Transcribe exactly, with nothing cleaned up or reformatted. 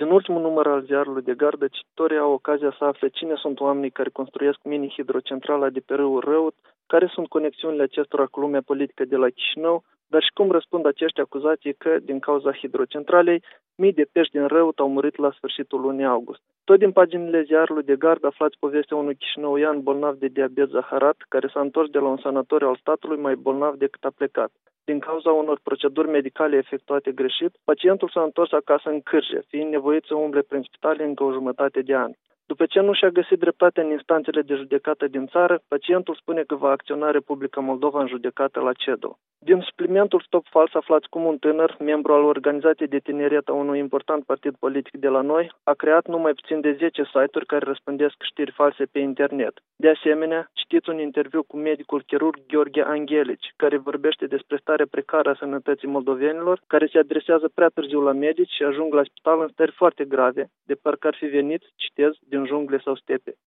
Din ultimul număr al ziarului de gardă, cititorii au ocazia să afle cine sunt oamenii care construiesc mini-hidrocentrala de pe râul Răut, care sunt conexiunile acestora cu lumea politică de la Chișinău, dar și cum răspund acești acuzații că, din cauza hidrocentralei, mii de pești din Răut au murit la sfârșitul lunii august. Tot din paginile ziarului de gardă aflați povestea unui chișinăuian bolnav de diabet zaharat, care s-a întors de la un sanatoriu al statului mai bolnav decât a plecat. Din cauza unor proceduri medicale efectuate greșit, pacientul s-a întors acasă în cârje, fiind nevoit să umble prin spitale încă o jumătate de an. După ce nu și-a găsit dreptate în instanțele de judecată din țară, pacientul spune că va acționa Republica Moldova în judecată la C E D O. Din suplimentul Stop Fals aflați cum un tânăr, membru al organizației de tineret a unui important partid politic de la noi, a creat numai puțin de zece site-uri care răspândesc știri false pe internet. De asemenea, citiți un interviu cu medicul chirurg Gheorghe Anghelici, care vorbește despre starea precară a sănătății moldovenilor, care se adresează prea târziu la medici și ajung la spital în stări foarte grave, de parcă ar fi venit, citez, din jungle sau stepe.